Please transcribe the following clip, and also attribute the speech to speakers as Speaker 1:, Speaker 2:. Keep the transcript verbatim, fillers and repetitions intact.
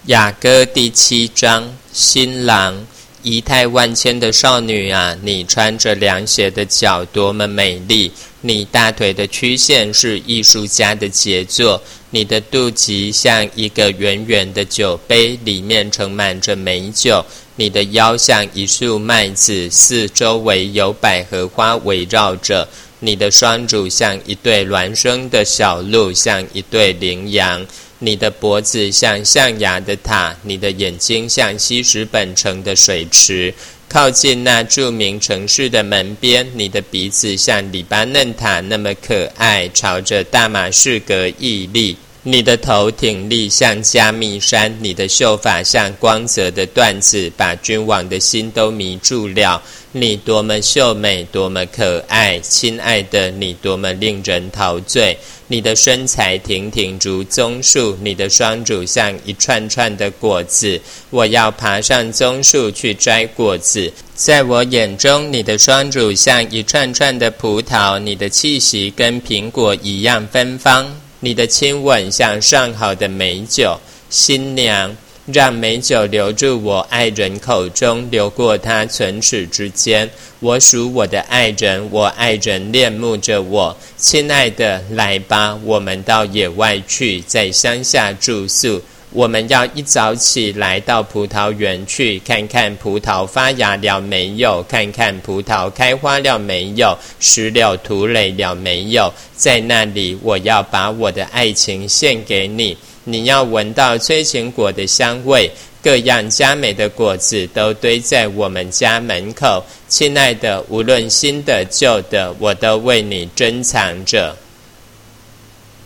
Speaker 1: 雅歌第七章，新郎。仪态万千的少女啊，你穿着凉鞋的脚多么美丽！你大腿的曲线是艺术家的杰作，你的肚脐像一个圆圆的酒杯，里面盛满着美酒。你的腰像一束麦子，四周围有百合花围绕着。你的双足像一对孪生的小鹿，像一对羚羊。你的脖子像象牙的塔，你的眼睛像西什本城的水池。靠近那著名城市的门边，你的鼻子像黎巴嫩塔那么可爱，朝着大马士革屹立。你的头挺立像加密山，你的秀发像光泽的缎子，把君王的心都迷住了。你多么秀美，多么可爱，亲爱的，你多么令人陶醉。你的身材挺挺如棕树，你的双足像一串串的果子，我要爬上棕树去摘果子。在我眼中，你的双足像一串串的葡萄，你的气息跟苹果一样芬芳，你的亲吻像上好的美酒。新娘，让美酒流入我爱人口中，流过他唇齿之间。我属我的爱人，我爱人恋慕着我。亲爱的，来吧，我们到野外去，在乡下住宿。我们要一早起来到葡萄园去，看看葡萄发芽了没有，看看葡萄开花了没有，石榴土垒了没有。在那里，我要把我的爱情献给你。你要闻到催情果的香味，各样佳美的果子都堆在我们家门口。亲爱的，无论新的旧的，我都为你珍藏着。